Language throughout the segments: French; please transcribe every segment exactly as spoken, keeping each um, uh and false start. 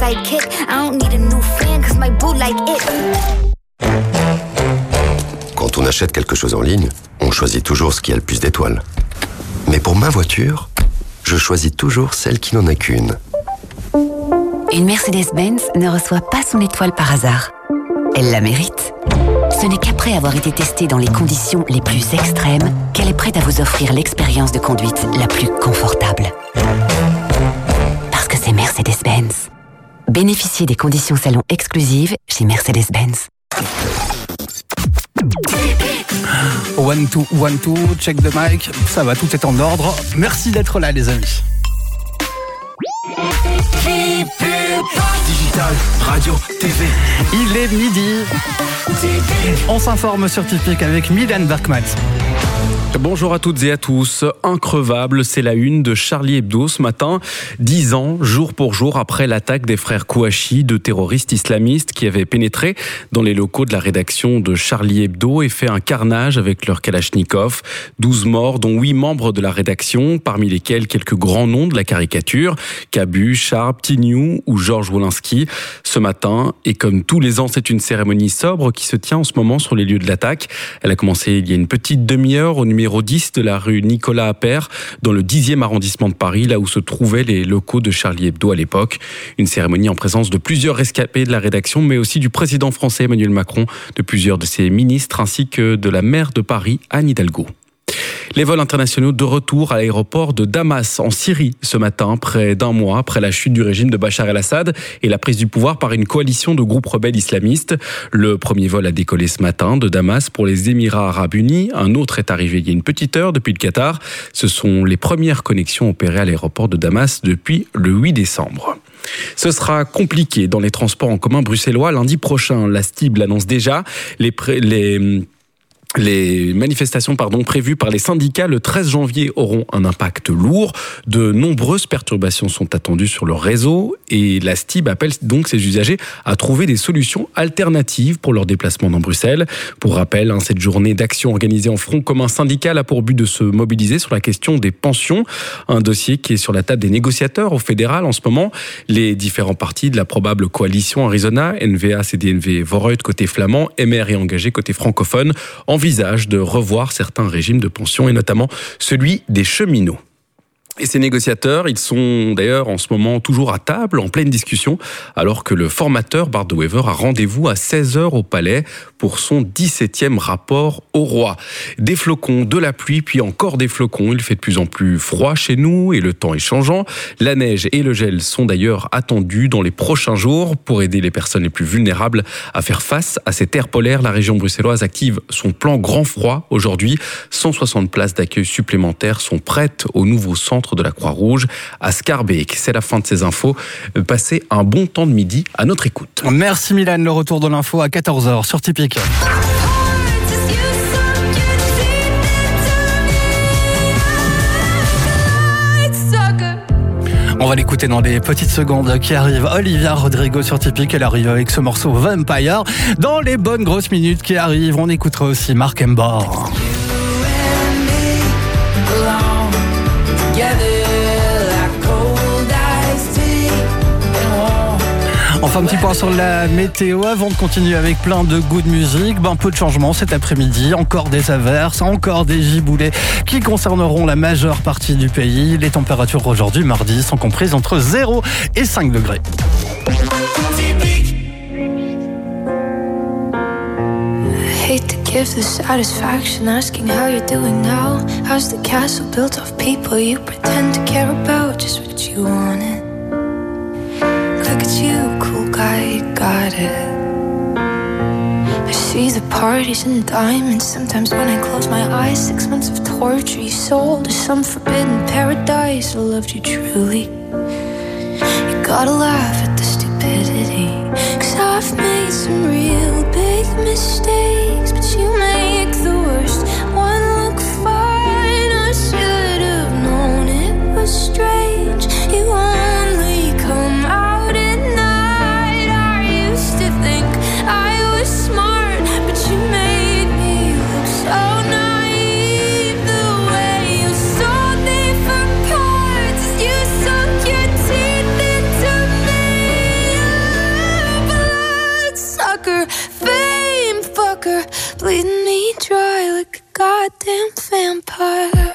sidekick. I don't need a new fan, cause my boo like it. Quand on achète quelque chose en ligne, on choisit toujours ce qui a le plus d'étoiles. Mais pour ma voiture, je choisis toujours celle qui n'en a qu'une. Une Mercedes-Benz ne reçoit pas son étoile par hasard. Elle la mérite. Ce n'est qu'après avoir été testée dans les conditions les plus extrêmes qu'elle est prête à vous offrir l'expérience de conduite la plus confortable. Parce que c'est Mercedes-Benz. Bénéficiez des conditions salon exclusives chez Mercedes-Benz. One, two, one, two, check the mic. Ça va, tout est en ordre. Merci d'être là, les amis. Digital, radio, T V. Il est midi. On s'informe sur Typique avec Mylène Berkman. Bonjour à toutes et à tous. Increvable, c'est la une de Charlie Hebdo ce matin. Dix ans, jour pour jour, après l'attaque des frères Kouachi, deux terroristes islamistes qui avaient pénétré dans les locaux de la rédaction de Charlie Hebdo et fait un carnage avec leur kalachnikov. Douze morts, dont huit membres de la rédaction, parmi lesquels quelques grands noms de la caricature, Cabu, Sharp, Tignou ou Georges Wolinski. Ce matin, et comme tous les ans, c'est une cérémonie sobre qui se tient en ce moment sur les lieux de l'attaque. Elle a commencé il y a une petite demi-heure au numéro dix de la rue Nicolas Appert, dans le dixième arrondissement de Paris, là où se trouvaient les locaux de Charlie Hebdo à l'époque. Une cérémonie en présence de plusieurs rescapés de la rédaction, mais aussi du président français Emmanuel Macron, de plusieurs de ses ministres, ainsi que de la maire de Paris, Anne Hidalgo. Les vols internationaux de retour à l'aéroport de Damas en Syrie ce matin, près d'un mois après la chute du régime de Bachar el-Assad et la prise du pouvoir par une coalition de groupes rebelles islamistes. Le premier vol a décollé ce matin de Damas pour les Émirats arabes unis. Un autre est arrivé il y a une petite heure depuis le Qatar. Ce sont les premières connexions opérées à l'aéroport de Damas depuis le huit décembre. Ce sera compliqué dans les transports en commun bruxellois. Lundi prochain, la S T I B l'annonce déjà. Les... Pré- les Les manifestations pardon, prévues par les syndicats le treize janvier auront un impact lourd. De nombreuses perturbations sont attendues sur le réseau et la S T I B appelle donc ses usagers à trouver des solutions alternatives pour leur déplacement dans Bruxelles. Pour rappel, hein, cette journée d'action organisée en front commun syndical a pour but de se mobiliser sur la question des pensions, un dossier qui est sur la table des négociateurs au fédéral en ce moment. Les différents partis de la probable coalition Arizona, N V A, C D N V, Vooruit côté flamand, M R et engagé côté francophone, envisage de revoir certains régimes de pension et notamment celui des cheminots. Et ces négociateurs, ils sont d'ailleurs en ce moment toujours à table, en pleine discussion, alors que le formateur Bart De Wever a rendez-vous à seize heures au Palais pour son dix-septième rapport au roi. Des flocons, de la pluie, puis encore des flocons. Il fait de plus en plus froid chez nous et le temps est changeant. La neige et le gel sont d'ailleurs attendus dans les prochains jours pour aider les personnes les plus vulnérables à faire face à cette ère polaire. La région bruxelloise active son plan grand froid aujourd'hui. cent soixante places d'accueil supplémentaires sont prêtes au nouveau centre de la Croix-Rouge à Schaerbeek. C'est la fin de ces infos. Passez un bon temps de midi à notre écoute. Merci Mylène, le retour de l'info à quatorze heures sur Typique. On va l'écouter dans les petites secondes qui arrivent. Olivia Rodrigo sur Typique, elle arrive avec ce morceau Vampire. Dans les bonnes grosses minutes qui arrivent, on écoutera aussi Mark Embor. Enfin, un petit point sur la météo avant de continuer avec plein de good music. Ben, peu de changements cet après-midi. Encore des averses, encore des giboulées qui concerneront la majeure partie du pays. Les températures aujourd'hui, mardi, sont comprises entre zéro et cinq degrés. I hate to give the satisfaction asking how you're doing now. How's the castle built of people you pretend to care about? Just what you wanted. Look at you, cool guy, you got it. I see the parties and diamonds. Sometimes when I close my eyes, six months of torture you sold to some forbidden paradise. I loved you truly. You gotta laugh at the stupidity, 'cause I've made some real big mistakes, but you make the worst one look fine. I should have known it was strange. You only come out smart, but you made me look so naive. The way you sold me for cards, you sunk your teeth into me. goddamn vampire.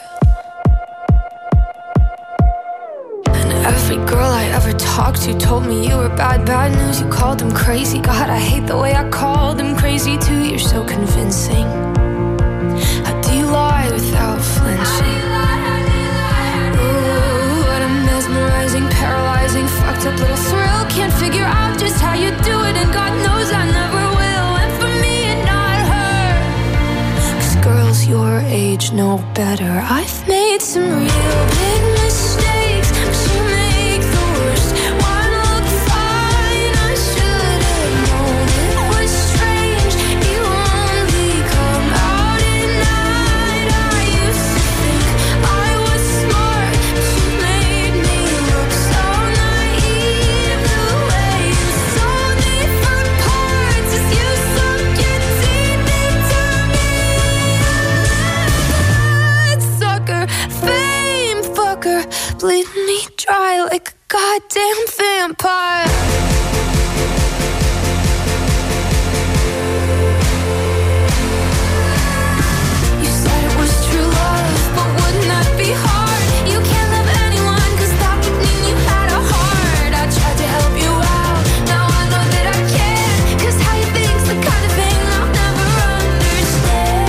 And every girl I ever talked to told me you were bad, bad news. You called them crazy. God, I hate the way I called them crazy too. You're so convincing. How do you lie without flinching? Ooh, what a mesmerizing, paralyzing, fucked up little thrill. Can't figure out just how you do it, and God knows I never will. And for me and not her, 'cause girls your age know better. I've made some real big mistakes, but you make the worst one look fine. I should have known it was strange. You only come out at night. I used to think I was smart, but you made me look so naive. The way you sold me for parts as you sunk your teeth into me. Bad sucker, fame fucker, bleeding me dry like a goddamn vampire. You said it was true love, but wouldn't that be hard? You can't love anyone, 'cause that would mean you had a heart. I tried to help you out, now I know that I can't, 'cause how you think's the kind of thing I'll never understand.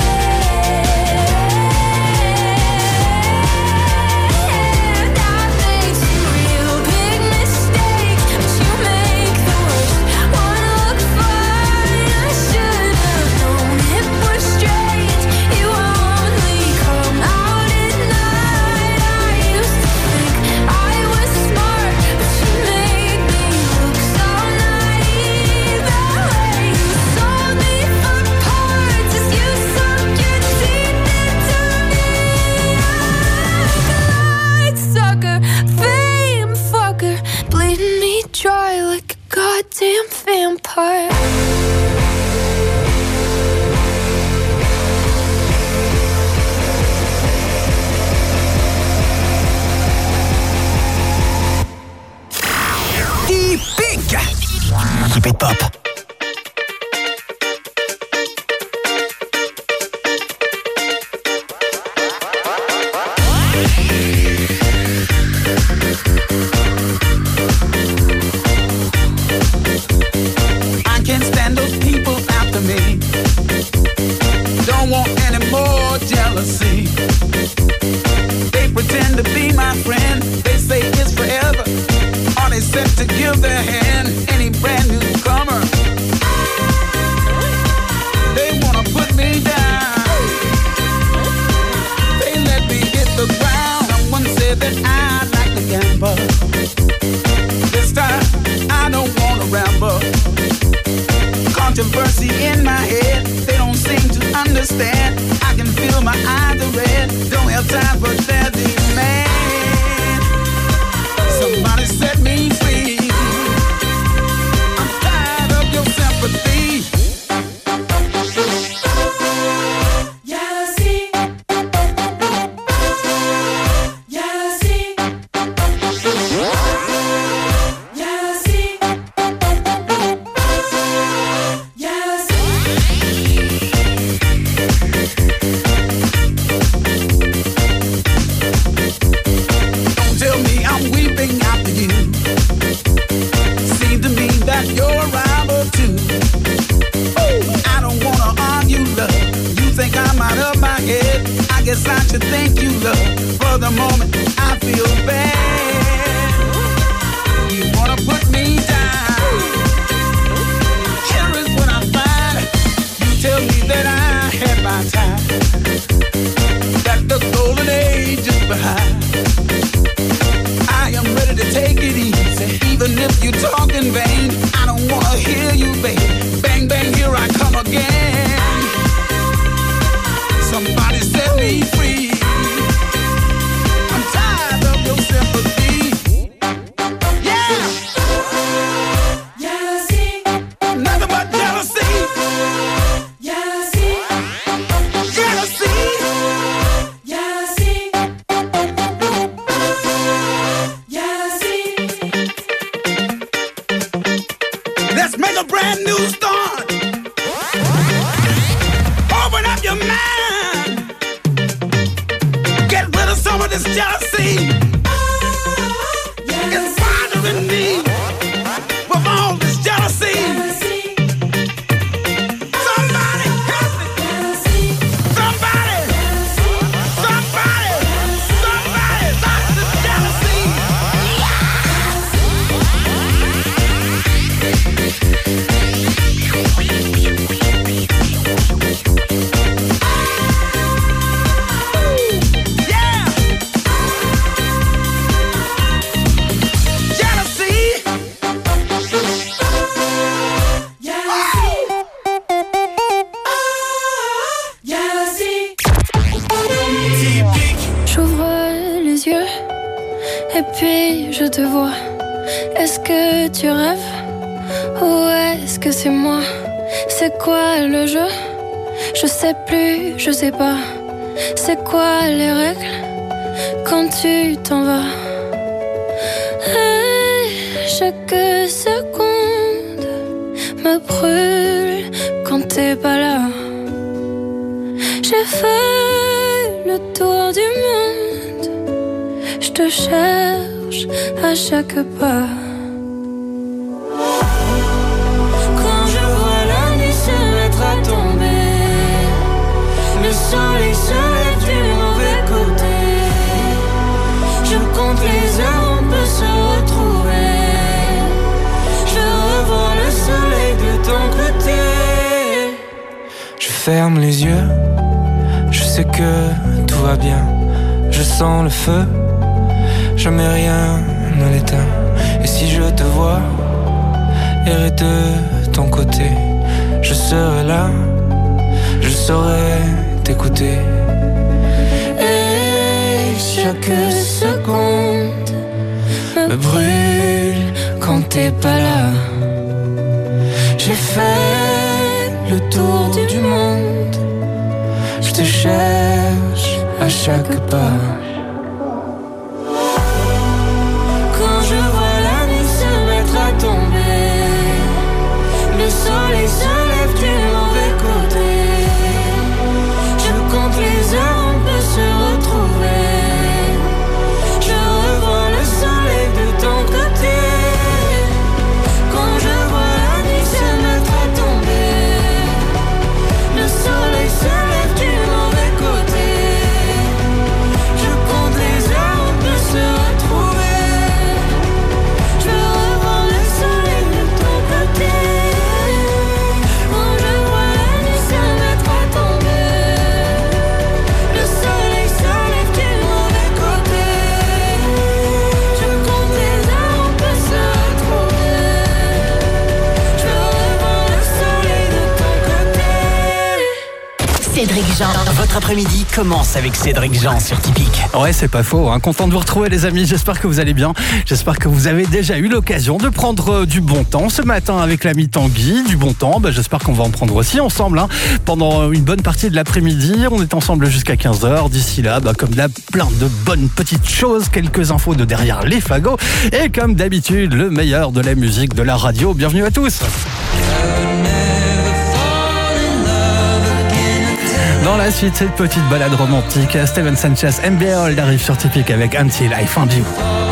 I've made some real big mistakes, but you make the worst one look fine. I should have known it was strange. You only come out at night. I used to think I was smart, but you made me look so naive. The way you sold me for parts as you sunk your teeth into me. Light sucker, fame fucker, bleeding me dry like a goddamn vampire. Keep big. Keep it pop. I can't stand those people after me. Don't want any more jealousy. They pretend to be my friend. They say it's forever. Are they set to give their hand? Any brand newcomer? They wanna put me down. They let me hit the ground. Someone said that I like to gamble. This time I don't wanna ramble. Controversy in my head. They don't seem to understand. I can feel my eyes are red. Don't have time for their demand. Somebody set me free. I'm tired of your sympathy. Jealousy. Jealousy. Jealousy. Jealousy. Don't tell me I'm weeping after you. Seems to me that you're a rival too. Ooh, I don't wanna argue, love. You think I'm out of my head. I guess I should thank you, love. For the moment, I feel bad. You wanna put me down. Here is what I find. You tell me that I had my time, that the golden age is behind. I am ready to take it easy, even if you talk in vain. I don't wanna hear you, baby. Bang, bang, here I come again. Somebody set me free. I'm tired of your sympathy. Yeah. Jealousy. Nothing but jealousy. Jealousy. Jealousy. Jealousy. Jealousy. Let's make a brand new start. Open up your mind. this jealousy is bothering me. With all this jealousy, somebody help me. Somebody, somebody, somebody stop this jealousy. Yeah. Jealousy. J'ouvre les yeux et puis je te vois. Est-ce que tu rêves ou est-ce que c'est moi? C'est quoi le jeu? Je sais plus, je sais pas. C'est quoi les règles quand tu t'en vas? Et chaque seconde me brûle quand t'es pas là. J'ai fait le tour du monde, je te cherche à chaque pas. Quand je vois la nuit se mettre à tomber, le soleil se lève du mauvais côté. Je compte les heures, on peut se retrouver. Je revois le soleil de ton côté. Je ferme les yeux, je sais que tout va bien. Je sens le feu, jamais rien ne l'éteint. Et si je te vois errer de ton côté, je serai là, je saurai t'écouter. Et chaque seconde me brûle quand t'es pas là. J'ai fait le tour du monde, je te cherche à chaque pas. Quand je vois la nuit se mettre à tomber, le soleil se lève du mauvais côté. Je compte les heures, on peut se retrouver. Je revois le soleil de ton côté. Quand je vois la nuit se mettre à tomber, le soleil se lève du mauvais côté. Je compte les heures, on peut se retrouver. Je revois le soleil de ton côté. Quand je vois la nuit se mettre à tomber, le soleil se lève du mauvais côté. Je compte les heures, on peut se retrouver. Je revois le soleil de ton côté. Cédric Jean, votre après-midi commence avec Cédric Jean sur Typique. Ouais, c'est pas faux, hein. Content de vous retrouver les amis, j'espère que vous allez bien. J'espère que vous avez déjà eu l'occasion de prendre euh, du bon temps ce matin avec l'ami Tanguy. Du bon temps, bah, j'espère qu'on va en prendre aussi ensemble, hein. Pendant une bonne partie de l'après-midi, on est ensemble jusqu'à quinze heures. D'ici là, bah, comme d'hab, plein de bonnes petites choses, quelques infos de derrière les fagots. Et comme d'habitude, le meilleur de la musique de la radio. Bienvenue à tous. Dans la suite, cette petite balade romantique, Steven Sanchez, M B A Old arrive sur Typique avec Until I Found You.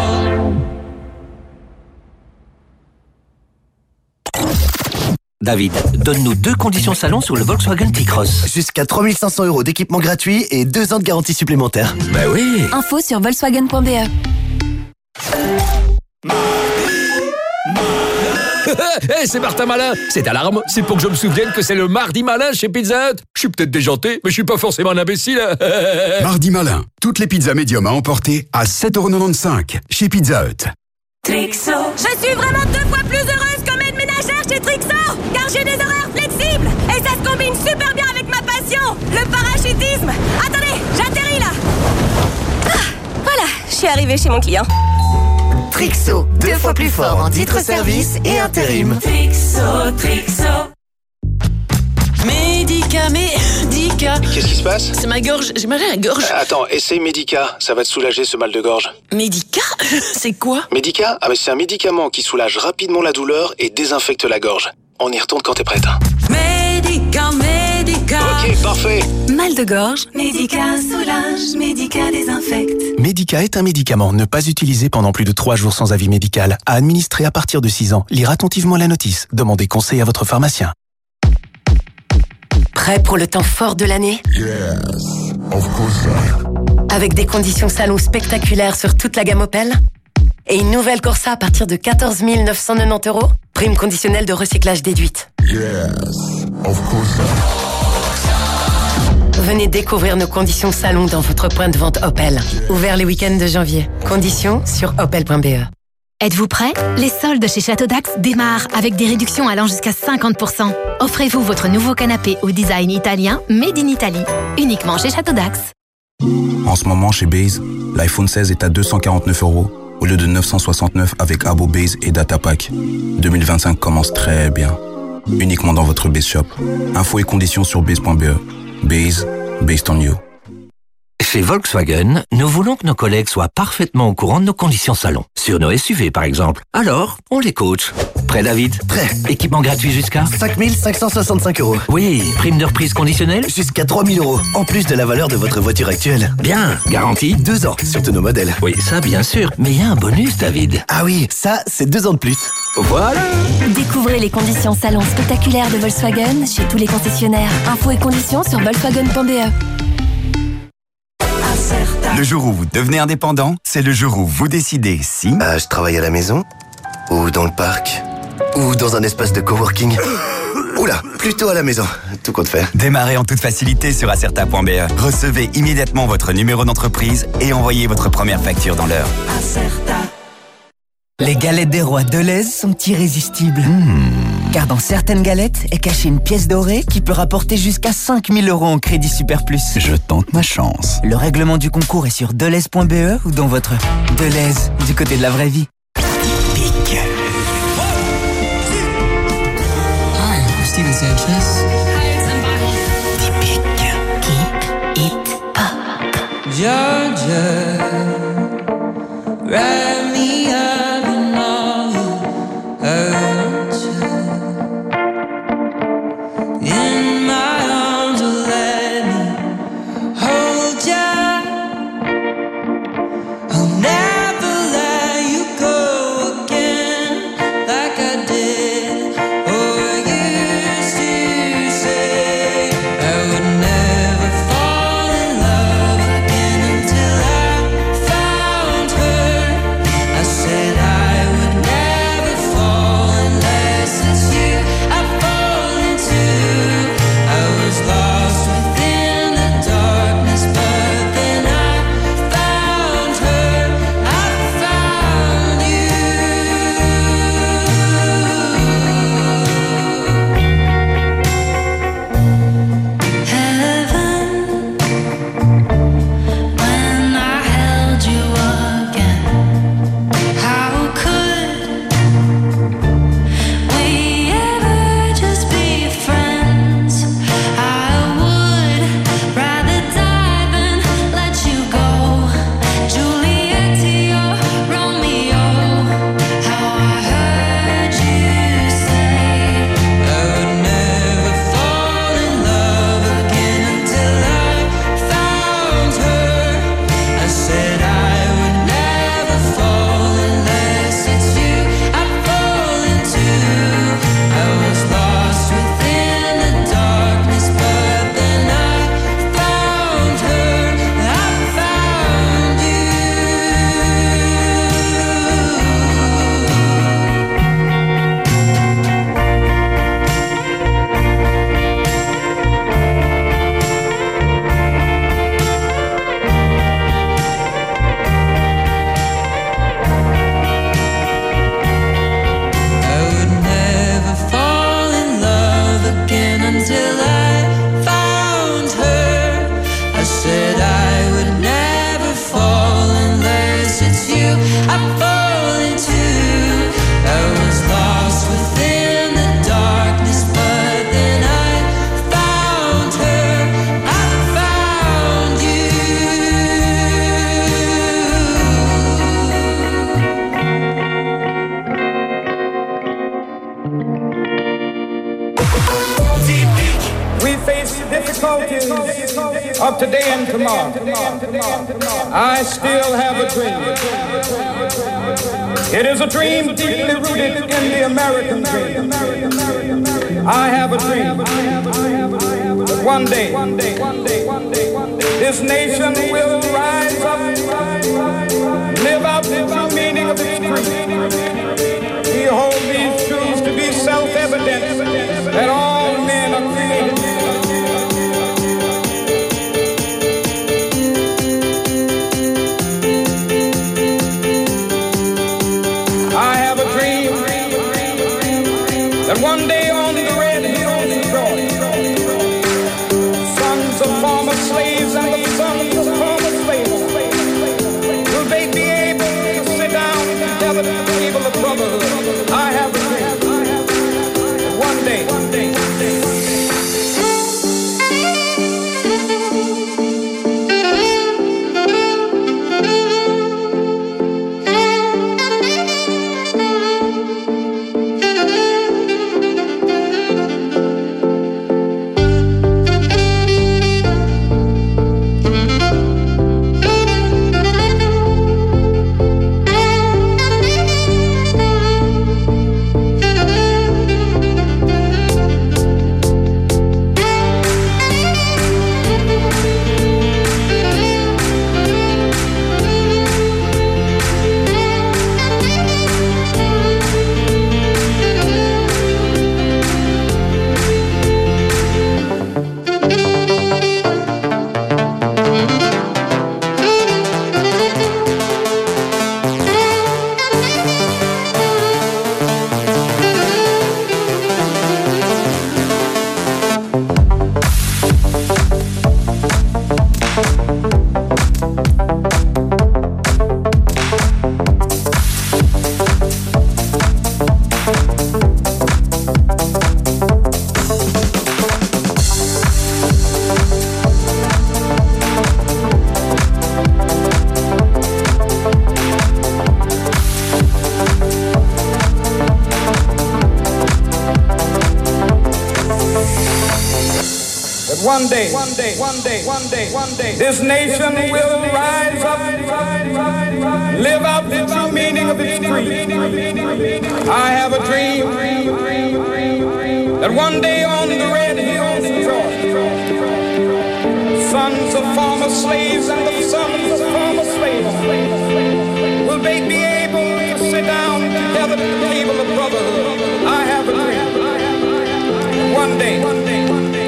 David, donne-nous deux conditions salon sur le Volkswagen T-Cross. Jusqu'à trois mille cinq cents euros d'équipement gratuit et deux ans de garantie supplémentaire. Bah oui. Info sur volkswagen point b e. Hey, c'est Martin Malin. Cette alarme, c'est pour que je me souvienne que c'est le Mardi Malin chez Pizza Hut. Je suis peut-être déjanté, mais je suis pas forcément un imbécile. Mardi Malin. Toutes les pizzas médium à emporter à sept euros quatre-vingt-quinze chez Pizza Hut. Trixo. Je suis vraiment deux fois plus heureuse comme aide ménagère chez Trixo, car j'ai des horaires flexibles et ça se combine super bien avec ma passion, le parachutisme. Attendez, j'atterris là. Ah, voilà, je suis arrivée chez mon client. Trixo, deux fois plus fort en titre service et intérim. Trixo, Trixo. Médica, Médica. Qu'est-ce qui se passe? C'est ma gorge, j'ai mal à la gorge. Euh, attends, essaye Médica, ça va te soulager ce mal de gorge. Médica? C'est quoi? Médica? Ah mais c'est un médicament qui soulage rapidement la douleur et désinfecte la gorge. On y retourne quand t'es prête. Médica, Médica. Médica. Ok, parfait. Mal de gorge. Médica soulage, Médica désinfecte. Médica est un médicament. Ne pas utiliser pendant plus de trois jours sans avis médical. À administrer à partir de six ans. Lire attentivement la notice. Demandez conseil à votre pharmacien. Prêt pour le temps fort de l'année? Yes, of course. Avec des conditions salon spectaculaires sur toute la gamme Opel? Et une nouvelle Corsa à partir de quatorze mille neuf cent quatre-vingt-dix euros? Prime conditionnelle de recyclage déduite. Yes, of course. Venez découvrir nos conditions salon dans votre point de vente Opel. Ouvert les week-ends de janvier. Conditions sur opel point b e. Êtes-vous prêts? Les soldes chez Château d'Axe démarrent avec des réductions allant jusqu'à cinquante pour cent. Offrez-vous votre nouveau canapé au design italien Made in Italy, uniquement chez Château d'Axe. En ce moment, chez Base, l'iPhone seize est à deux cent quarante-neuf euros au lieu de neuf cent soixante-neuf avec Abo Base et Data Pack. deux mille vingt-cinq commence très bien. Uniquement dans votre Base Shop. Infos et conditions sur base point b e. Base, based on you. Chez Volkswagen, nous voulons que nos collègues soient parfaitement au courant de nos conditions salon. Sur nos S U V, par exemple. Alors, on les coach. Prêt, David? Prêt. Équipement gratuit jusqu'à cinq mille cinq cent soixante-cinq euros. Oui, prime de reprise conditionnelle jusqu'à trois mille euros, en plus de la valeur de votre voiture actuelle. Bien, garantie Deux ans, sur tous nos modèles. Oui, ça, bien sûr. Mais il y a un bonus, David. Ah oui, ça, c'est deux ans de plus. Voilà. Découvrez les conditions salon spectaculaires de Volkswagen chez tous les concessionnaires. Infos et conditions sur volkswagen point b e. Le jour où vous devenez indépendant, c'est le jour où vous décidez si... Ah, je travaille à la maison, ou dans le parc, ou dans un espace de coworking. Oula, plutôt à la maison, tout compte fait. Démarrez en toute facilité sur acerta point b e. Recevez immédiatement votre numéro d'entreprise et envoyez votre première facture dans l'heure. Acerta. Les galettes des rois Deleuze sont irrésistibles. Mmh. Car dans certaines galettes est cachée une pièce dorée qui peut rapporter jusqu'à cinq mille euros en crédit super plus. Je tente ma chance. Le règlement du concours est sur deleuze point b e ou dans votre Deleuze, du côté de la vraie vie. Typique. Hi, I'm Steven Sanchez. Typique. Keep it pop. Georgia, wrap me up in all you hurt you. In my arms, oh, let me hold ya. I'll never let you go again like I did or used to say. I would never fall in love again until I found her. difficulties of today and tomorrow, I still have a dream. It is a dream deeply rooted in the American dream. I have a dream that one day this nation will rise up, live out the true meaning of its creed. We hold these truths to be self-evident that all men are created. I have a dream that one day on the red hills of Georgia, sons of former slaves and the sons of former slaves, will they be able to sit down together at the table of brotherhood? I have a dream that one day, one day, one day. One day, one day, one day, one day, one day, this nation will rise up, live out the true meaning of its creed. I have a dream that one day on the red hills of Georgia, sons of former slaves and the sons of former slaves, will they be able to sit down together at the table of brotherhood? I have a dream. One day, one day, one day.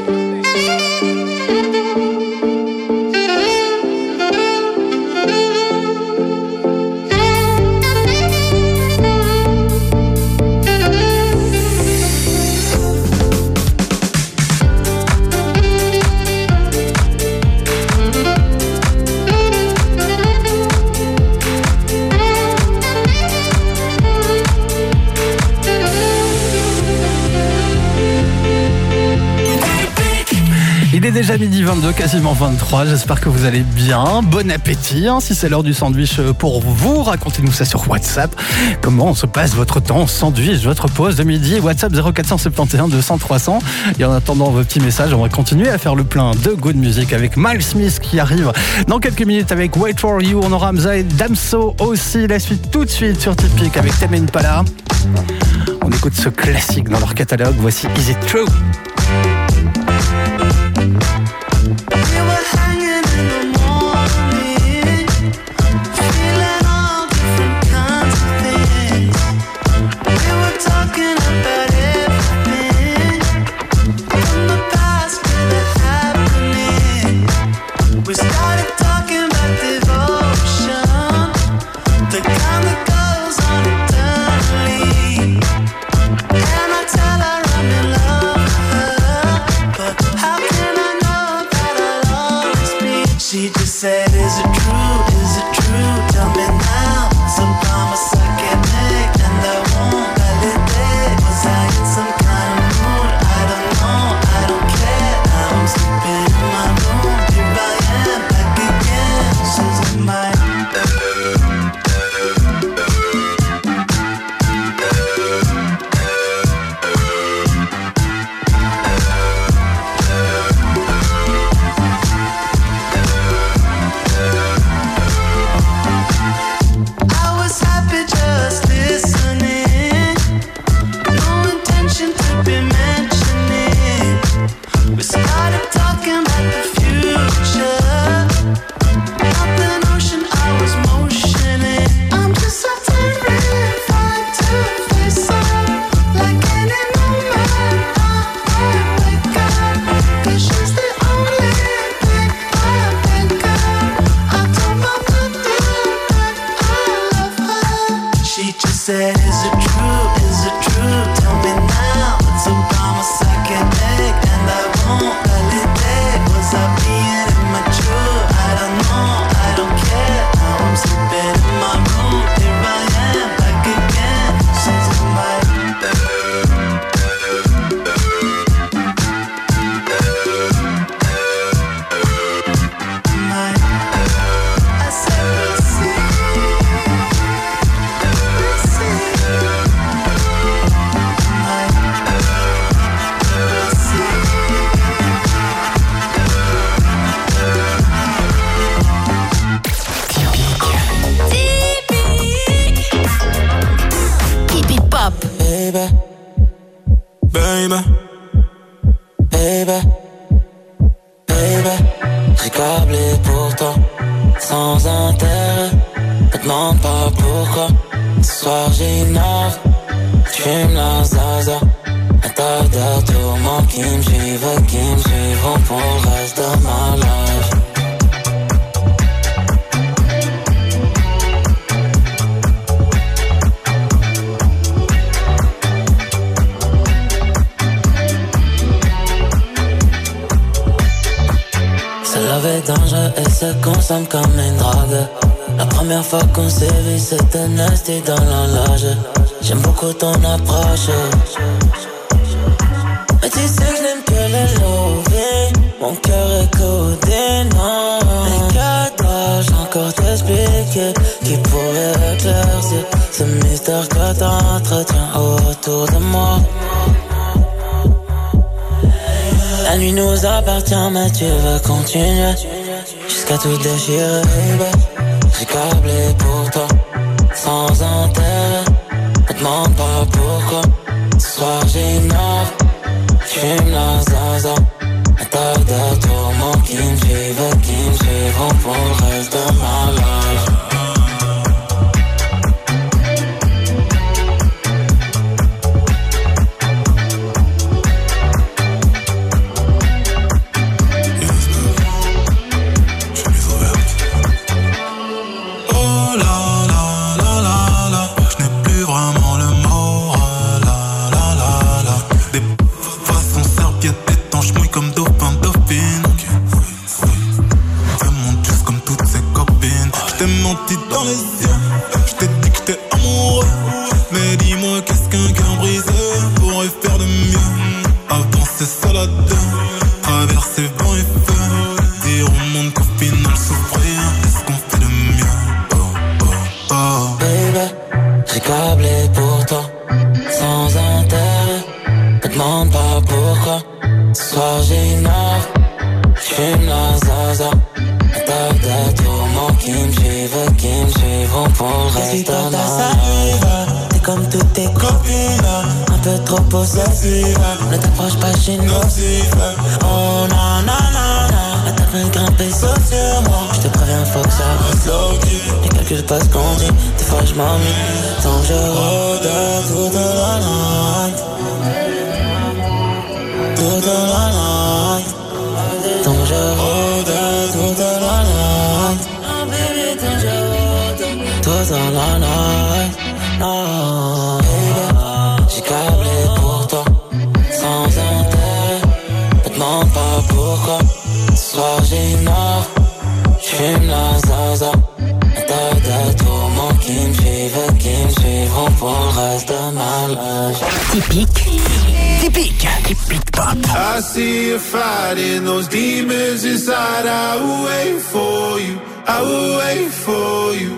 Il est déjà midi vingt-deux, quasiment vingt-trois. J'espère que vous allez bien. Bon appétit, hein, si c'est l'heure du sandwich pour vous. Racontez-nous ça sur WhatsApp. Comment se passe votre temps sandwich, votre pause de midi? WhatsApp zéro quatre sept un deux cents trois cents. Et en attendant vos petits messages, on va continuer à faire le plein de good music avec Miles Smith qui arrive dans quelques minutes avec Wait For You. On aura Hamza et Damso aussi. La suite tout de suite sur Typique avec Tame Impala. On écoute ce classique dans leur catalogue. Voici Is It True? And I tell her I'm in love with her. Is it true? Is it true? Tell me now. It's about my second egg, and I won't validate. Was I being immature? I don't know, I don't care. Now I'm sleeping in my room. Here I am, back again. Since my Baby, baby, baby, baby, j'ai câblé pour toi, sans intérêt. Me demande pas pourquoi. Ce soir j'ignore, tu fumes la zaza. Un tas de tourments qui me suivent, qui me suivront pour le reste de ma life. Love est dangereux et se consomme comme une drogue. La première fois qu'on s'est vu c'était nasty dans la loge. J'aime beaucoup ton approche. Mais tu sais que je n'aime que les lovés. Mon cœur est codé, non. Mais que dois-je encore t'expliquer qui pourrait éclaircir ce mystère que t'entretiens autour de moi? La nuit nous appartient mais tu veux continuer jusqu'à tout déchirer, baby. J'ai câblé pour toi, sans intérêt. Me demande pas pourquoi. Ce soir j'ignore, j'fume la zaza. Un tas de tourments qui me suivent, qui me suivront pour le reste de ma life. Dans les yeux, je t'ai dit que t'es amoureux. Mais dis-moi qu'est-ce qu'un cœur brisé pourrait faire de mieux. Avancer seul à deux, traverser vent et feu. Dire au monde qu'au final souffrir, est-ce qu'on fait de mieux? Oh, oh, oh. Baby, j'ai câblé pour toi, sans intérêt. Me demande pas pourquoi. Ce soir j'ignore, j'fume la zaza. Un tas de tourments qui me suivent, qui me suivront pour le reste de ma life. T'es comme toutes tes copines, un peu trop possessive. Ne t'approche pas, je suis nocive. Oh non, non, non, non. T'as plein de grimper sauf sur moi. Je te préviens, faut que ça reste low-key. Les calculs pas ce qu'on dit, des fois je m'ennuie. Tant que je rôde toute la night, toute la night. Tant que je rôde toute la night, oh baby, tant que je rôde toute la night, oh baby. J'ai câblé pour toi, sans intérêt. Me demande pas pourquoi. Ce soir j'ignore, j'fume la zaza. Un tas de tourments qui me suivent, qui me suivront pour le reste de ma life. Typique, typique, typique pop. I see you fighting those demons inside. I will wait for you, I will wait for you.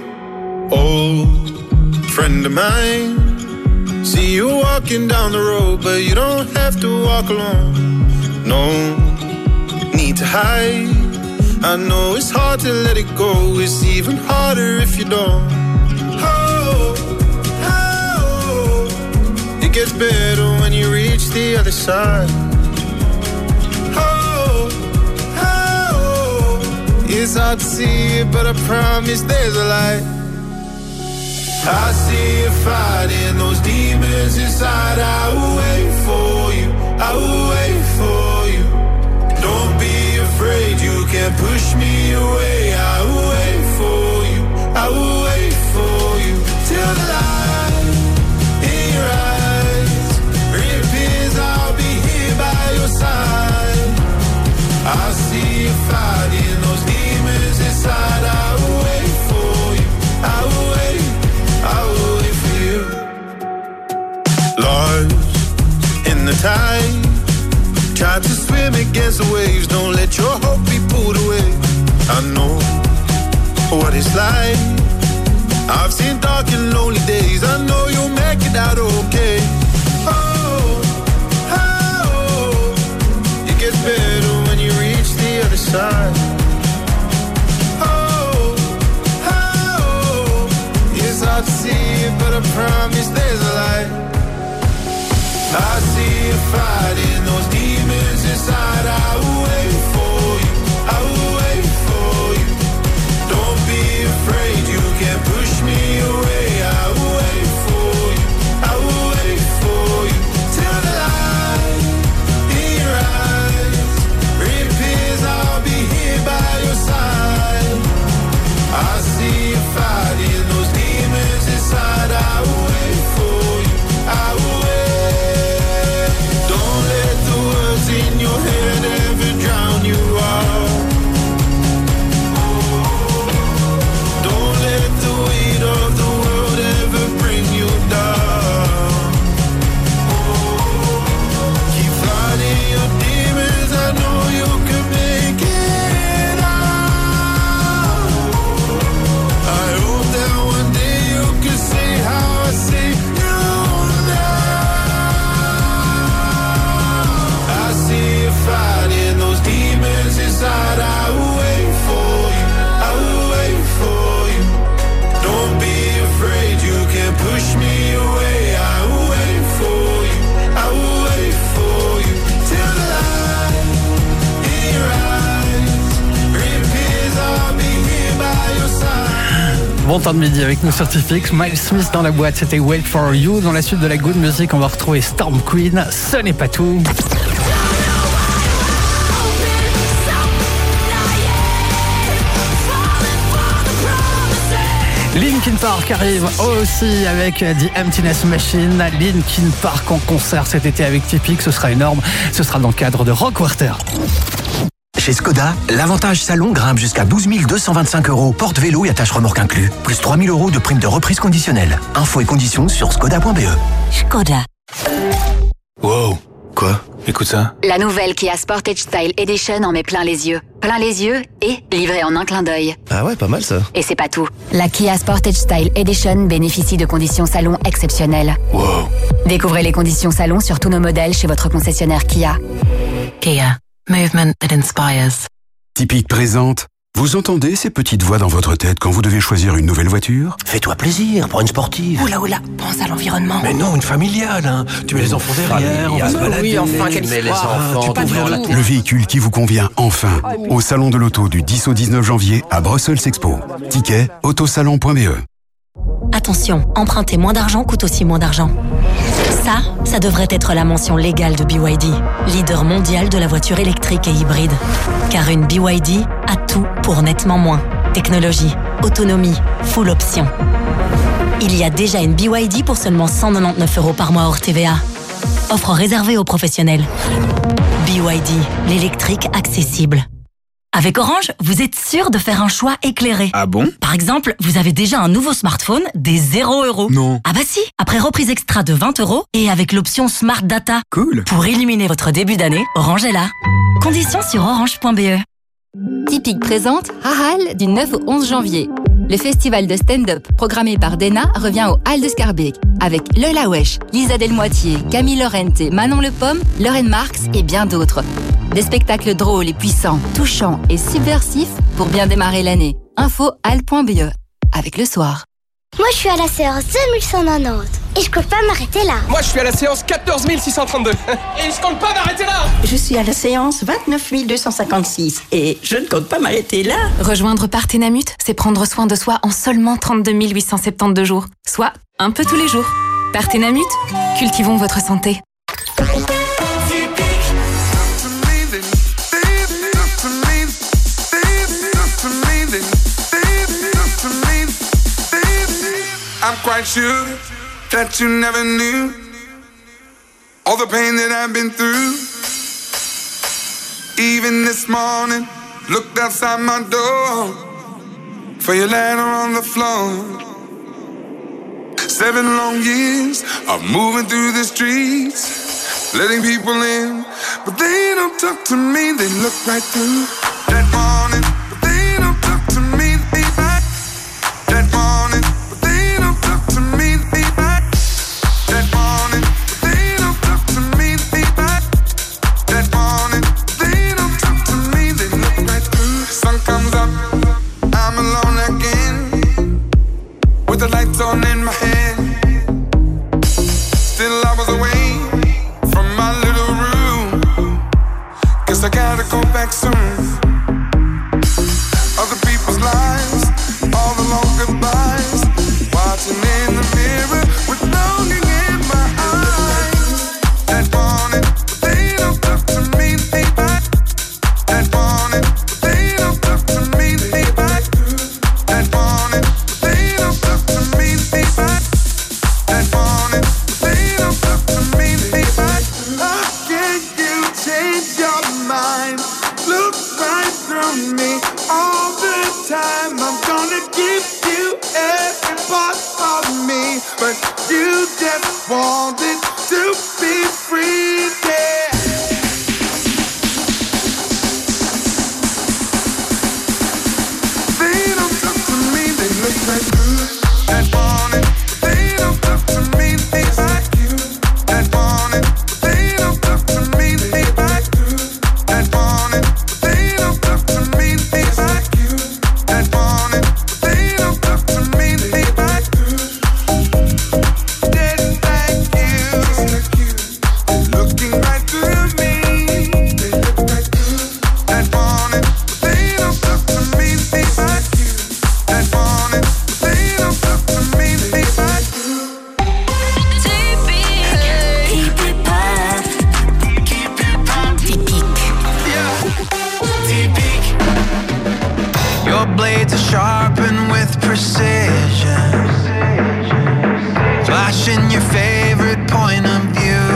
Old friend of mine, see you walking down the road, but you don't have to walk alone. No need to hide. I know it's hard to let it go. It's even harder if you don't. Oh, oh, it gets better when you reach the other side. Oh, oh, it's hard to see it, but I promise there's a light. I see you fighting those demons inside. I will wait for you, I will wait for you. Don't be afraid, you can't push me away. I will wait for you, I will wait for you till the light the tide. Try to swim against the waves, don't let your hope be pulled away. I know what it's like. I've seen dark and lonely days, I know you'll make it out okay. Oh, oh, it gets better when you reach the other side. Oh, oh, it's hard to see it, but I promise there's a light. I see you fighting those demons inside. I will wait for you, I will wait for you. Don't be afraid, you can't push me away. I will wait for you, I will wait for you. Till the light in your eyes reappears, I'll be here by your side. I see you fighting those demons inside. I will wait for you, I will wait. Don't let the words in your head ever drown you out. Don't let the weight of the world ever bring you down. Keep fighting your demons, I know you can make it out. I hope that one day you can see how I see you now. I see you fighting those demons inside. I will wait for you, I will wait for you. Don't be afraid, you can't push me away. I will wait for you, I will wait for you. Till the light in your eyes reappears, I'll be here by your side. Bon temps de midi avec nous sur T-Fix. Miles Smith dans la boîte, c'était Wait for You. Dans la suite de la Good Music, on va retrouver Storm Queen. Ce n'est pas tout. Linkin Park arrive aussi avec The Emptiness Machine. Linkin Park en concert cet été avec T-Fix, ce sera énorme. Ce sera dans le cadre de Rockwater. Chez Skoda, l'avantage salon grimpe jusqu'à douze mille deux cent vingt-cinq euros, porte-vélo et attache remorque inclus. Plus trois mille euros de prime de reprise conditionnelle. Infos et conditions sur skoda point b e. Skoda. Wow. Quoi? Écoute ça. La nouvelle Kia Sportage Style Edition en met plein les yeux. Plein les yeux et livré en un clin d'œil. Ah ouais, pas mal ça. Et c'est pas tout. La Kia Sportage Style Edition bénéficie de conditions salon exceptionnelles. Wow. Découvrez les conditions salon sur tous nos modèles chez votre concessionnaire Kia. Kia. Movement that inspires. Typique présente. Vous entendez ces petites voix dans votre tête quand vous devez choisir une nouvelle voiture? Fais-toi plaisir, prends une sportive. Oula oula, pense à l'environnement. Mais non, une familiale, hein. Tu mets les enfants derrière, on va se balader. Oui, enfin, tu quelle mets les histoire. enfants, Tu peux t'ouvres la tout. télé. Le véhicule qui vous convient enfin. Au Salon de l'Auto du dix au dix-neuf janvier à Brussels Expo. Ticket autosalon point b e. Attention, emprunter moins d'argent coûte aussi moins d'argent. Ça, ça devrait être la mention légale de B Y D, leader mondial de la voiture électrique et hybride. Car une B Y D a tout pour nettement moins. Technologie, autonomie, full option. Il y a déjà une B Y D pour seulement cent quatre-vingt-dix-neuf euros par mois hors T V A. Offre réservée aux professionnels. B Y D, l'électrique accessible. Avec Orange, vous êtes sûr de faire un choix éclairé. Ah bon? Par exemple, vous avez déjà un nouveau smartphone des zéro euros. Non. Ah bah si, après reprise extra de vingt euros et avec l'option Smart Data. Cool. Pour illuminer votre début d'année, Orange est là. Conditions sur orange point b e. Typique présente Hahal du neuf au onze janvier. Le festival de stand-up programmé par Dena revient au Hall de Scarbeck avec Lola Wesh, Lisa Delmoitier, Camille Laurente, Manon Le Pomme, Lauren Marx et bien d'autres. Des spectacles drôles et puissants, touchants et subversifs pour bien démarrer l'année. Info hall point b e avec le soir. Moi je suis à la séance deux mille cent quatre-vingt-dix et je compte pas m'arrêter là. Moi je suis à la séance quatorze mille six cent trente-deux et je compte pas m'arrêter là. Je suis à la séance vingt-neuf mille deux cent cinquante-six et je ne compte pas m'arrêter là. Rejoindre Partenamut, c'est prendre soin de soi en seulement trente-deux mille huit cent soixante-douze jours, soit un peu tous les jours. Partenamut, cultivons votre santé. I'm quite sure that you never knew all the pain that I've been through. Even this morning, looked outside my door for your letter on the floor. Seven long years of moving through the streets, letting people in, but they don't talk to me. They look right through that morning, but they don't talk to me. They back that morning, but they don't talk to me. They back that morning, but they don't talk to me. They back that morning, but they don't talk to me. They look right through. The sun comes up, I'm alone again, with the lights on in my head. Still I was away from my little room. Guess I gotta go back soon. Other people's lives, all the long goodbyes, watching in the mirror with longing in my eyes. That morning, but they don't talk to me. They back that morning, but they don't talk to me. They back that morning, but they don't talk to me. They back that morning, but they don't talk to me. They back. How can you change your mind? Look right through me all the time. I'm gonna give you every part of me, but you just wanted to be free, yeah. They don't talk to me, they look right through that morning, but they don't talk to me, they back you. That morning, but they don't talk to me, they back you. That morning, but they don't talk to me, they back you. That morning, but they don't talk to me, they back you. Dead like you, looking right through me. They look right through that morning, but they don't talk to me, they back you. That morning, but they don't talk to me, they back you. Keep it pop. Keep it pop. Typique. Yeah. Typique. Your blades are sharpened with precision, flashing your favorite point of view.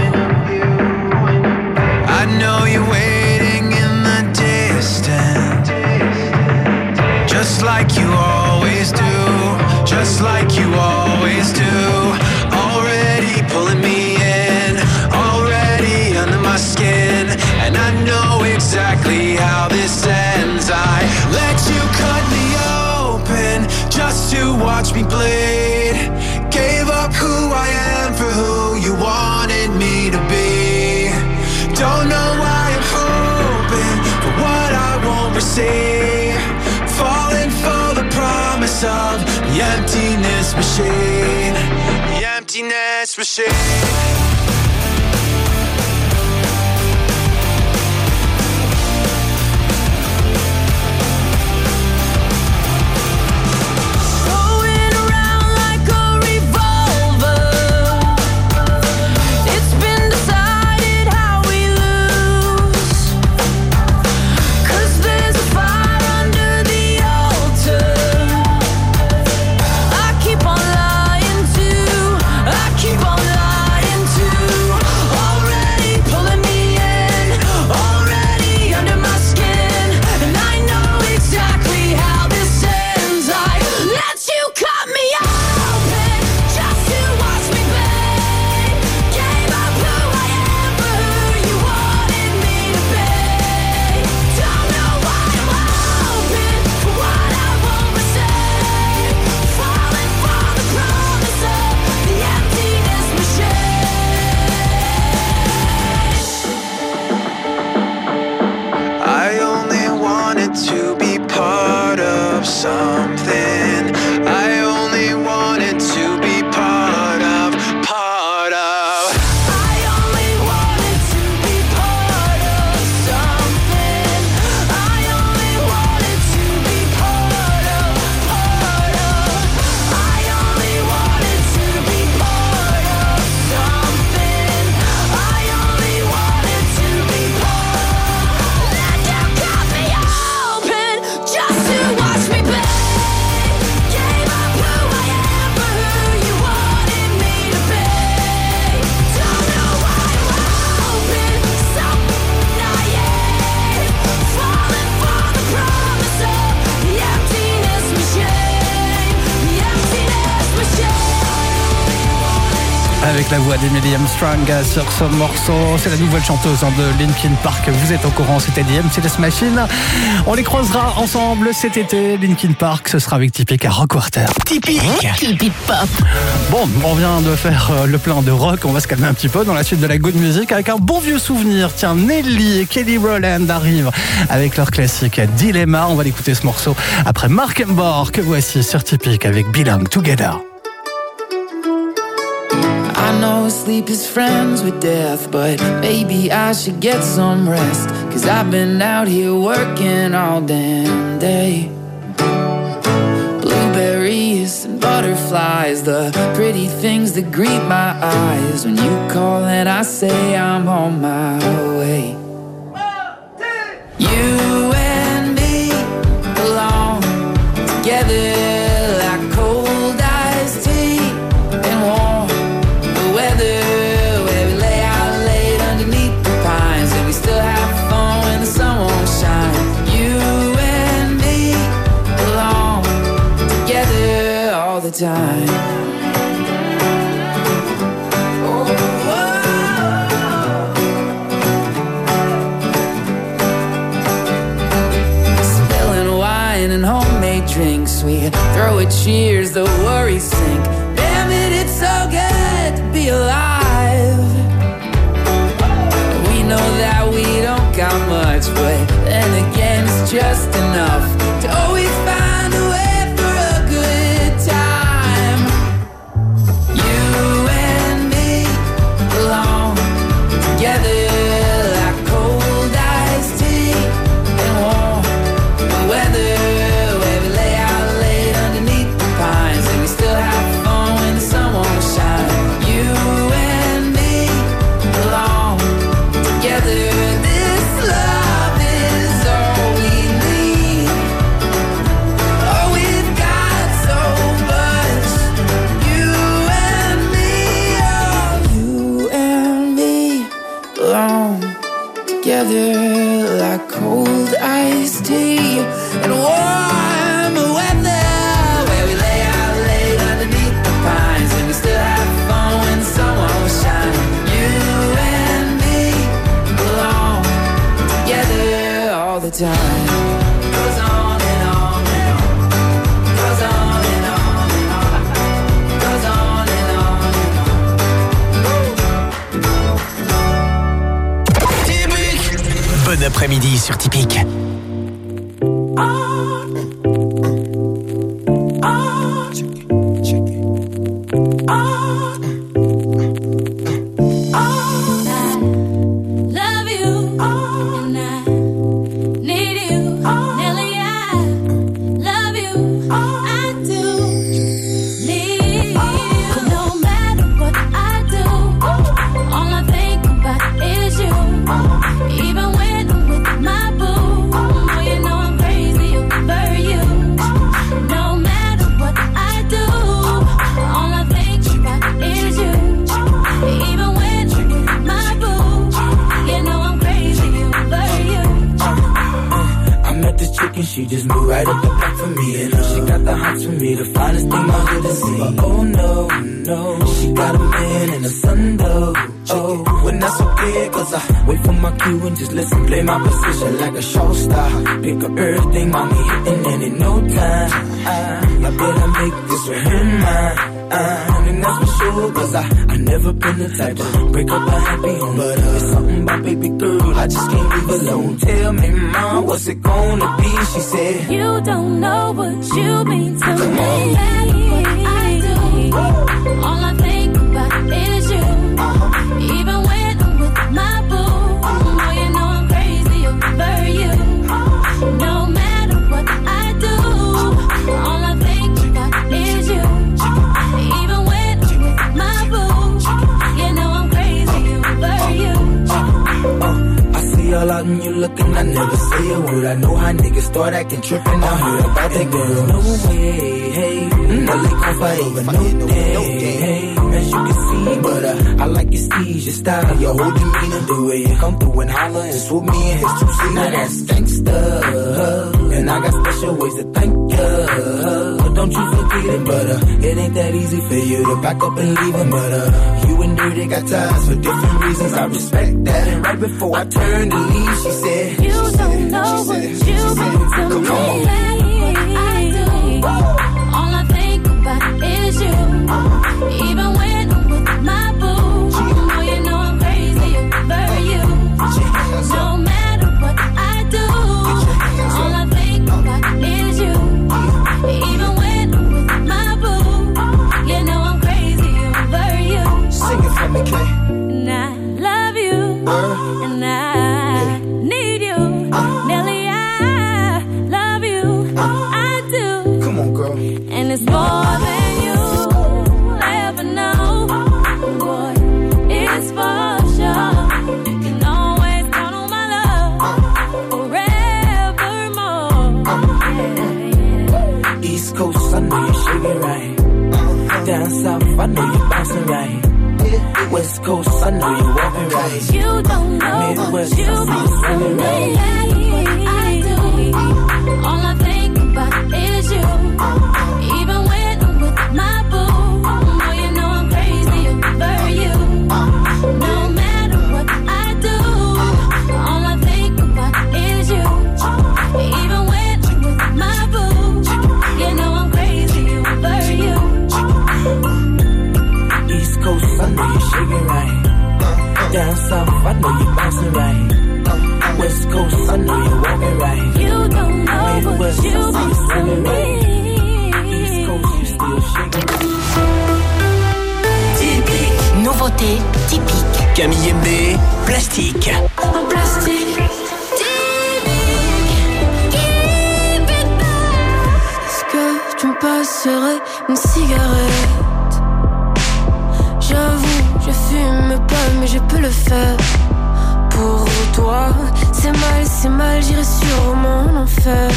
I know you're waiting in the distance, just like you always do, just like you always do. Already pulling me in, already under my skin, and I know exactly how this ends. I let you cut me open just to watch me bleed. Gave up who I am for who you wanted me to be. Don't know why I'm hoping for what I won't receive. Falling for the promise of the emptiness machine. The emptiness machine. Going around like a revolver. It's been decided how we lose. 'Cause there's a fire under the altar. I keep on lying to, I keep on lying to. avec la voix d'Emily Armstrong sur ce morceau. C'est la nouvelle chanteuse de Linkin Park. Vous êtes au courant, c'était D M C Dance Machine. On les croisera ensemble cet été. Linkin Park, ce sera avec Tipeee à Rockwater. Tipeee, Tipeee Pop. Bon, on vient de faire le plein de rock. On va se calmer un petit peu dans la suite de la good music avec un bon vieux souvenir. Tiens, Nelly et Kelly Rowland arrivent avec leur classique Dilemma. On va l'écouter ce morceau après Mark Embor que voici sur Tipeee avec Belong Together. I know sleep is friends with death, but maybe I should get some rest. Cause I've been out here working all damn day. Blueberries and butterflies, the pretty things that greet my eyes. When you call and I say I'm on my way. You and me belong together. Time. Oh, spilling wine and homemade drinks, we throw a cheers, the worries sink. Damn it, it's so good to be alive. We know that we don't got much, but then again it's just enough to always find a way. Like cold iced tea and warm weather, where we lay out late underneath the pines, and we still have fun when the sun won't shine. You and me belong together all the time. Goes on and on and on, goes on and on and on, goes on and on and on. Bon après-midi sur Tipeee. She just moved right up the block for me, and uh, she got the hots for me, the finest thing my hood has seen. But oh no, no, she got a man and a son though. Oh, when that's okay, cause I wait for my cue and just listen, play my position like a show star. Pick up everything, mommy hitting, and in no time, I, I better make this with her mine. Uh, and that's for sure, cause I, I never been the type to break up a happy home. But uh, it's something about baby girl, I just can't leave alone. Tell me, mom, what's it gonna be? She said, you don't know what you mean to Come me. on. No matter what I do, all I think about is you. Uh-huh. Even when I'm with my boo, oh, you know I'm crazy over you. Uh-huh. No matter what I do, all I think about is you. Even when I'm with my boo, you know I'm crazy over you. Uh, I see all out and you looking, I never say a word. I know how niggas start acting trippin'. I heard about that girl. No way, hey, no they gon' fight over no day, hey. As you can see, but uh, I like your steez, your style, your whole demeanor, the way you come through and holler and swoop me in his two seat. Now that's gangsta. And I got special ways to thank you. Don't you forget it, but uh, it ain't that easy for you to back up and leave him. But uh, you and Dirty got ties for different reasons. I respect that. And right before I turned to leave, she said, You don't know what you've been to me. No matter what I do, all I think about is you. Even when I'm with my boo, oh, you know I'm crazy over you. No matter what I do, all I think about is you. Even when I'm with my boo, you know I'm crazy over you. Sing it for me, Kay. And I love you, uh, and I need you. Uh, Nelly, I love you, uh, I do. Come on, girl. And it's more than you ever know. Boy, it's for sure. You can always count on my love forevermore. Yeah, yeah. East Coast, I know you're shaking right. Down south, I know you're bouncing right. West Coast, I know you're walking right. You don't know Midwest, what you've I been see you to swimming me. right. I do. All I think about is you. Even when I'm with my boo, oh, you know I'm crazy over you. No matter what I do, all I think about is you. Even when I'm with my boo, you know I'm crazy over you. East Coast, I know you're shaking right. Down south, I know you're bouncing right. West Coast, I know you're walking right. You don't know what Midwest, I you've see you been to swimming right. East me. Coast, you still shaking. Typique. Nouveauté typique. Camille M B, Plastique. En plastique. Est-ce que tu me passerais une cigarette? J'avoue, je fume pas, mais je peux le faire. Pour toi, c'est mal, c'est mal, j'irai sûrement en enfer.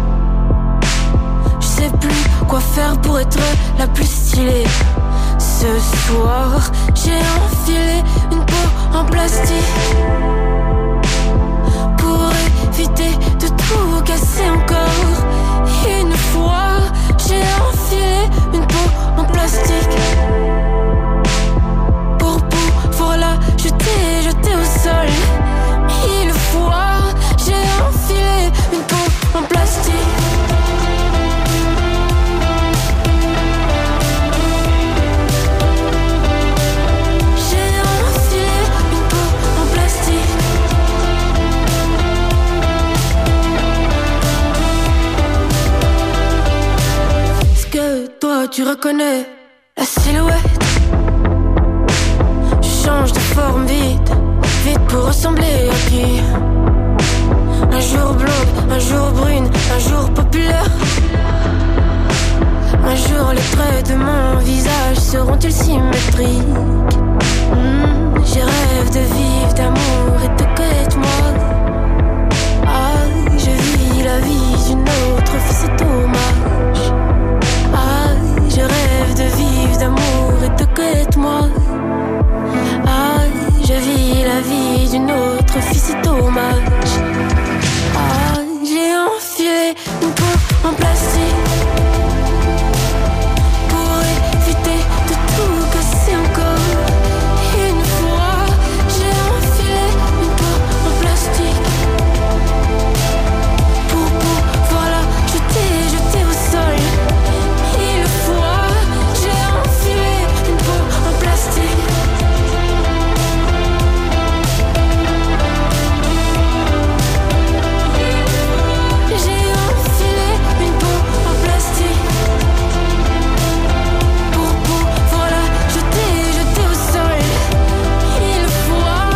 Je sais plus quoi faire pour être la plus stylée. Ce soir, j'ai enfilé une peau en plastique pour éviter de tout casser encore. Une fois, j'ai enfilé une peau en plastique pour pouvoir la jeter, jeter au sol. Une fois, j'ai enfilé une peau en plastique. J'ai enfilé une peau en plastique. Est-ce que toi tu reconnais la silhouette? Je change de forme vite, vite pour ressembler à qui? Un jour blonde, un jour brune, un jour populaire. Un jour les traits de mon visage seront-ils symétriques? Hmm, j'ai rêve de vivre d'amour et de quitte-moi. Ah, je vis la vie d'une autre fille, c'est dommage. Ah, je rêve de vivre d'amour et de quitte-moi. Ah, je vis la vie d'une autre fille, c'est dommage. Ah, j'ai enfilé une peau en plastique pour éviter de tout casser encore. Une fois, j'ai enfilé une peau en plastique pour pouvoir la jeter, jeter au sol. Une fois, j'ai enfilé une peau en plastique. J'ai enfilé une peau en plastique pour pouvoir la jeter, jeter au sol. Une fois.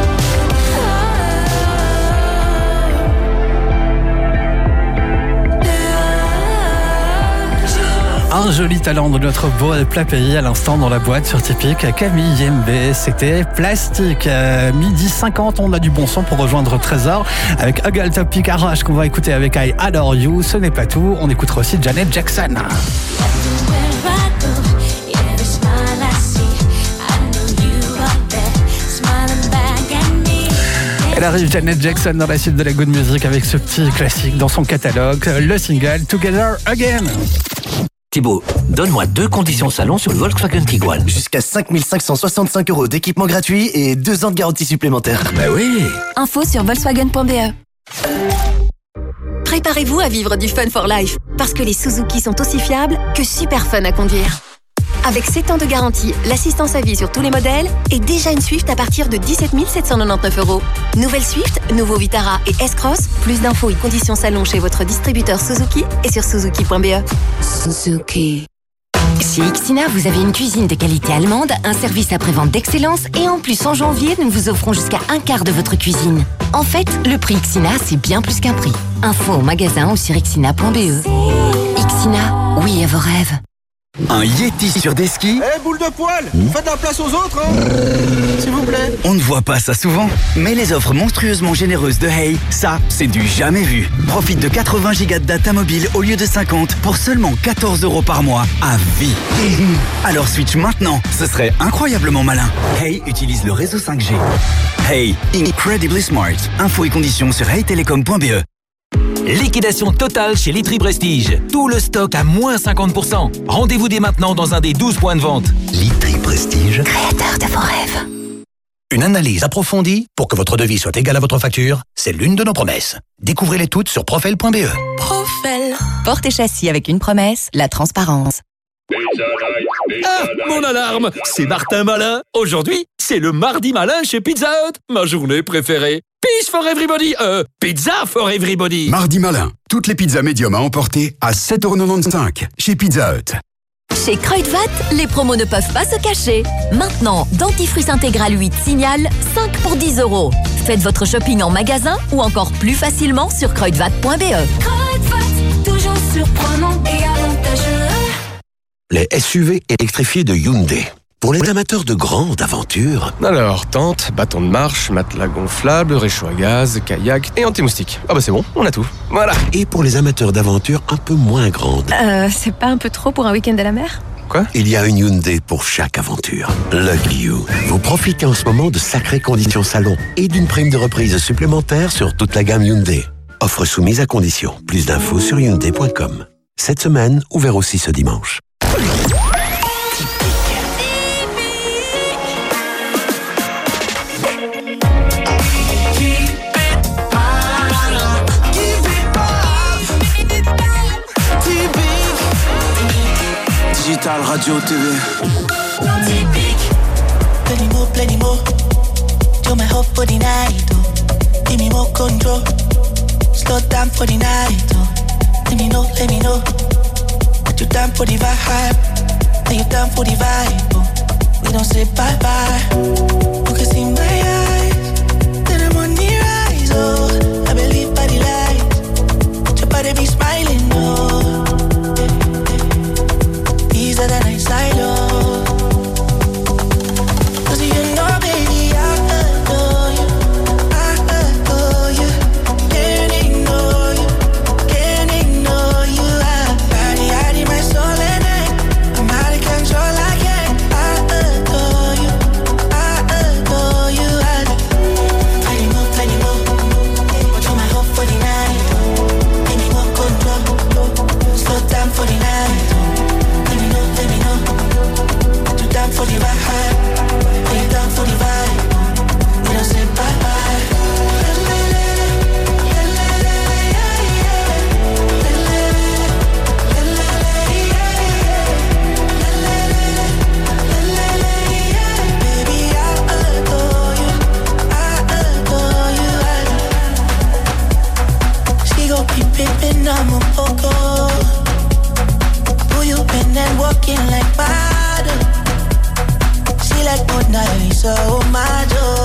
Un joli talent de notre beau plat pays à l'instant dans la boîte sur Typique. Camille M B, c'était Plastique. Euh, midi cinquante, on a du bon son pour rejoindre Trésor avec Huggle Topic Arrache qu'on va écouter avec I Adore You. Ce n'est pas tout, on écoutera aussi Janet Jackson. Elle arrive Janet Jackson dans la suite de la Good Music avec ce petit classique dans son catalogue, le single Together Again. Thibaut, donne-moi deux conditions salon sur le Volkswagen Tiguan. Jusqu'à cinq mille cinq cent soixante-cinq euros d'équipement gratuit et deux ans de garantie supplémentaire. Bah oui. Info sur volkswagen point b e. Préparez-vous à vivre du fun for life, parce que les Suzuki sont aussi fiables que super fun à conduire. Avec sept ans de garantie, l'assistance à vie sur tous les modèles et déjà une Swift à partir de dix-sept mille sept cent quatre-vingt-dix-neuf euros. Nouvelle Swift, nouveau Vitara et S-Cross. Plus d'infos et conditions salon chez votre distributeur Suzuki et sur suzuki point b e. Suzuki. Chez Ixina, vous avez une cuisine de qualité allemande, un service après-vente d'excellence et en plus en janvier, nous vous offrons jusqu'à un quart de votre cuisine. En fait, le prix Ixina, c'est bien plus qu'un prix. Info au magasin ou sur ixina point b e. Ixina, oui à vos rêves. Un Yeti sur des skis. Eh, hey, boule de poil, faites de la place aux autres, hein. S'il vous plaît. On ne voit pas ça souvent, mais les offres monstrueusement généreuses de Hey, ça, c'est du jamais vu. Profite de quatre-vingts gigas de data mobile au lieu de cinquante pour seulement quatorze euros par mois à vie. Alors switch maintenant, ce serait incroyablement malin. Hey utilise le réseau cinq G. Hey, incredibly smart. Infos et conditions sur hey telecom point b e. Liquidation totale chez Litry Prestige. Tout le stock à moins cinquante pour cent. Rendez-vous dès maintenant dans un des douze points de vente. Litry Prestige, créateur de vos rêves. Une analyse approfondie pour que votre devis soit égal à votre facture, c'est l'une de nos promesses. Découvrez-les toutes sur profel point b e. Profel. Porte et châssis avec une promesse, la transparence. Ah, mon alarme, c'est Martin Malin. Aujourd'hui, c'est le mardi malin chez Pizza Hut, ma journée préférée. Peace for everybody, euh, pizza for everybody. Mardi malin, toutes les pizzas médium à emporter à sept euros quatre-vingt-quinze chez Pizza Hut. Chez Kruidvat, les promos ne peuvent pas se cacher. Maintenant, dentifrice intégral huit Signal, cinq pour dix euros. Faites votre shopping en magasin ou encore plus facilement sur kruidvat point b e. Kruidvat, toujours surprenant et avantageux. Les S U V électrifiés de Hyundai. Pour les amateurs de grandes aventures. Alors, tente, bâton de marche, matelas gonflable, réchaud à gaz, kayak et anti-moustique. Ah bah c'est bon, on a tout. Voilà. Et pour les amateurs d'aventures un peu moins grandes. Euh, c'est pas un peu trop pour un week-end à la mer? Quoi? Il y a une Hyundai pour chaque aventure. Lucky You. Vous profitez en ce moment de sacrées conditions salon et d'une prime de reprise supplémentaire sur toute la gamme Hyundai. Offre soumise à condition. Plus d'infos sur hyundai point com. Cette semaine, ouvert aussi ce dimanche. Digital, radio, T V. Plenty more, plenty more. You're my hope for the night, oh. Give me more control. Slow down for the night, oh. Let me know, let me know. But you down for the vibe. Are you down for the vibe, oh. We don't say bye-bye. You can see my eyes. Then I'm on the rise, oh. I believe by the light. Your body be smiling, oh. Easier than I silo. Cause you know, baby, I adore you. I adore you. Can't ignore you. Can't ignore you. I body, I need my soul and I. I'm out of control, I can't. I adore you. I adore you. I plenty more, plenty more. But you're my hope for the night. Give me more control. Slow down for the night. Down for the vibe, are you down for the vibe? We don't say bye-bye. Baby, I adore you, I adore you. She gon' be pimpin', I'm a poco. Who you been and walking like water? Like Mona Lisa, oh my joy.